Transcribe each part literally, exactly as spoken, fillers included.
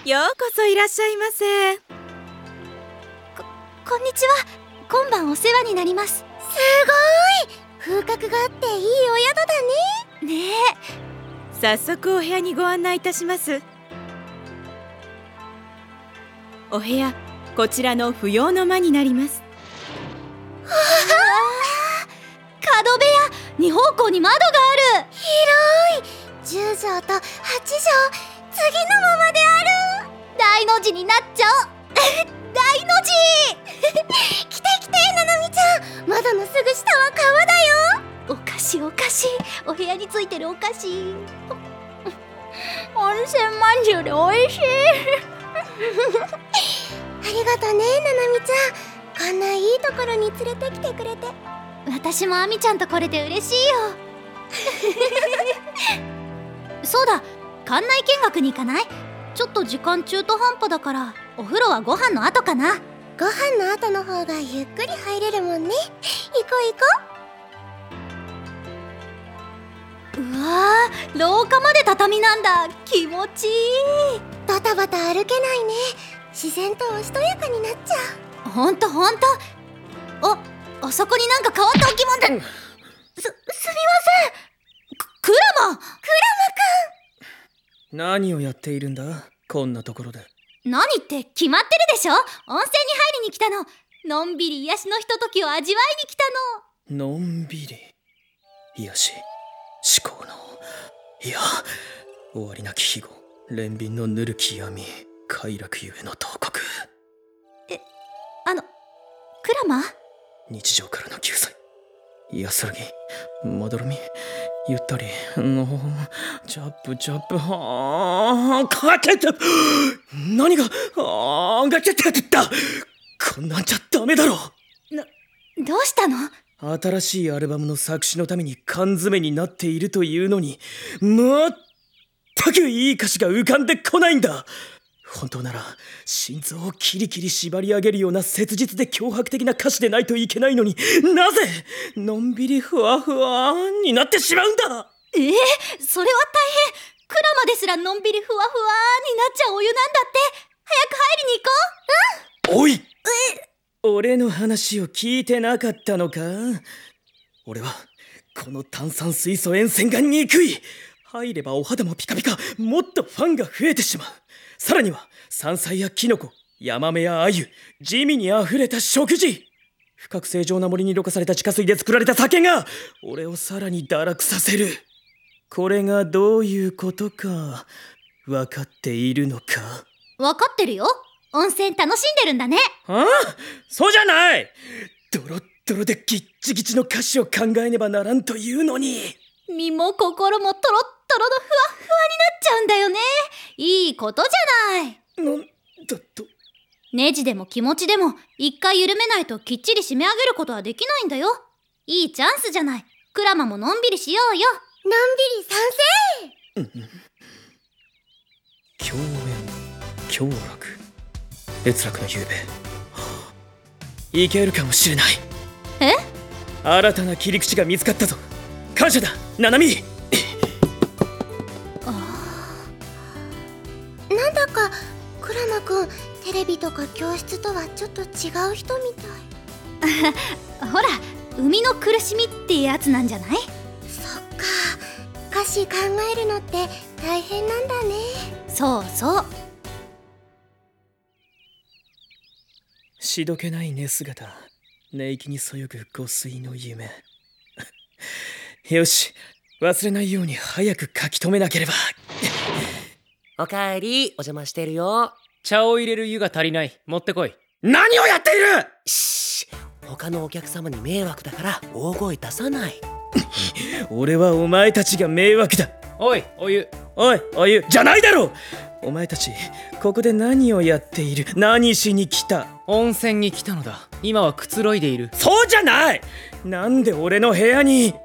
ようこそいらっしゃいませ。 こ、こんにちは。今晩お世話になります。すごーい、風格があっていいお宿だね。ねえ。早速お部屋にご案内いたします。お部屋、こちらの不要の間になります。 はあ、角部屋、二方向に窓がある。広い。じゅうじょうとはちじょう、次のままである。大の字になっちゃおう。大の字来て来て、ななみちゃん、窓のすぐ下は川だよ。お菓子お菓子、お部屋についてるお菓子。温泉まんじゅうでおいしいありがとね、ななみちゃん。こんないいところに連れてきてくれて。私もあみちゃんと来れて嬉しいよそうだ、館内見学に行かない？ちょっと時間中途半端だから、お風呂はご飯の後かな。ご飯の後の方がゆっくり入れるもんね。行こう行こう。うわー、廊下まで畳なんだ。気持ちいい。バタバタ歩けないね。自然とおしとやかになっちゃう。ほんとほんと。あ、あそこになんか変わった置物だ。す、すみません。クラマクラマくん。何をやっているんだ、こんなところで。 何って決まってるでしょ。温泉に入りに来たの。のんびり癒しのひとときを味わいに来たの。のんびり癒し、至高の、いや、終わりなき庇護、憐憫のぬるき闇、快楽ゆえの慟哭。 え、あの、クラマ？ 日常からの救済、安らぎ、まどろみ、ゆったりのジャップジャップ、はあ、かけた。何が、ああ、がけたったこんなんじゃダメだろ。 な、どうしたの？ 新しいアルバムの作詞のために缶詰になっているというのに、まったくいい歌詞が浮かんでこないんだ。本当なら心臓をキリキリ縛り上げるような切実で脅迫的な歌詞でないといけないのに、なぜのんびりふわふわになってしまうんだ。 えー、それは大変。クラマですらのんびりふわふわになっちゃうお湯なんだって。早く入りに行こう。うん。 おい、俺の話を聞いてなかったのか。俺はこの炭酸水素塩泉が憎い。入ればお肌もピカピカ、もっとファンが増えてしまう。さらには山菜やキノコ、ヤマメやアユ、地味にあふれた食事、不覚正常な森にろ過された地下水で作られた酒が俺をさらに堕落させる。これがどういうことか分かっているのか？ 分かってるよ。温泉楽しんでるんだね。 ああ、そうじゃない。ドロッドロでギッチギチの歌詞を考えねばならんというのに、 身も心もトロットロのふわふわになっちゃうんだよね。いいことじゃない。 なんだと。 ネジでも気持ちでも一回緩めないときっちり締め上げることはできないんだよ。いいチャンスじゃない。クラマものんびりしようよ。のんびり賛成。 狂炎、狂楽、閲楽の夕べ、いけるかもしれない。 え？ 新たな切り口が見つかったぞ。感謝だ、ナナミ。 なんだかクラマくん、テレビとか教室とはちょっと違う人みたいほら、生みの苦しみってやつなんじゃない？そっか、歌詞考えるのって大変なんだね。そうそう。 しどけない寝姿、寝息にそよぐ湖水の夢よし、忘れないように早く書き留めなければ。 おかえり、お邪魔してるよ。 茶を入れる湯が足りない。持ってこい。 何をやっている！ しー、他のお客様に迷惑だから大声出さない俺はお前たちが迷惑だ。 おい、お湯。 おい、お湯じゃないだろう。お前たちここで何をやっている？何しに来た？ 温泉に来たのだ。今はくつろいでいる。 そうじゃない。なんで俺の部屋に。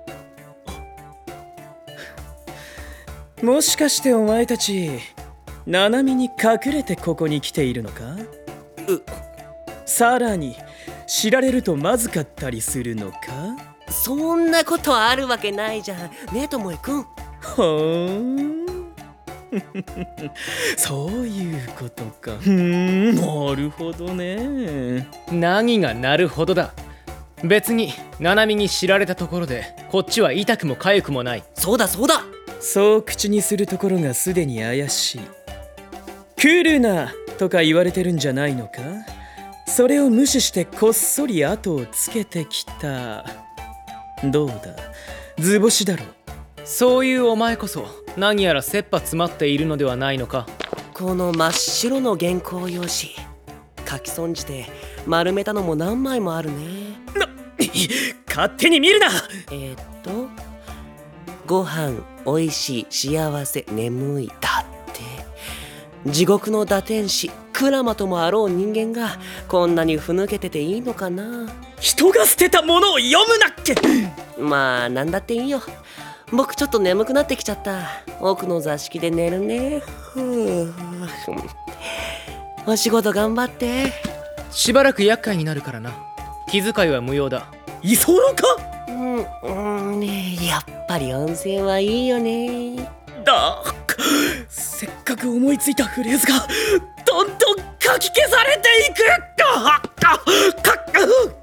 もしかしてお前たちナナミに隠れてここに来ているのか？ うさらに知られるとまずかったりするのか？ そんなことあるわけないじゃんねえ、ともえくん。 ほーん、 そういうことか。ふーん、なるほどね。 何がなるほどだ。別にナナミに知られたところでこっちは痛くも痒くもない。 そうだそうだ。 そう口にするところがすでに怪しい。来るなとか言われてるんじゃないのか。それを無視してこっそり後をつけてきた。どうだ、図星だろ。 そういうお前こそ何やら切羽詰まっているのではないのか。 この真っ白の原稿用紙書き損じて丸めたのも何枚もあるね。 な勝手に見るな。 えー、っとご飯おいしい幸せ眠いだって。地獄の打天使クラマともあろう人間がこんなにふぬけてていいのかな。 人が捨てたものを読むなっけ。 まあなんだっていいよ。僕ちょっと眠くなってきちゃった。奥の座敷で寝るね。ふうお仕事頑張って。 しばらく厄介になるからな。気遣いは無用だ。 居候か。 うん、うんね、やっぱり温泉はいいよね。 だ、せっかく思いついたフレーズがどんどん書き消されていく。かかか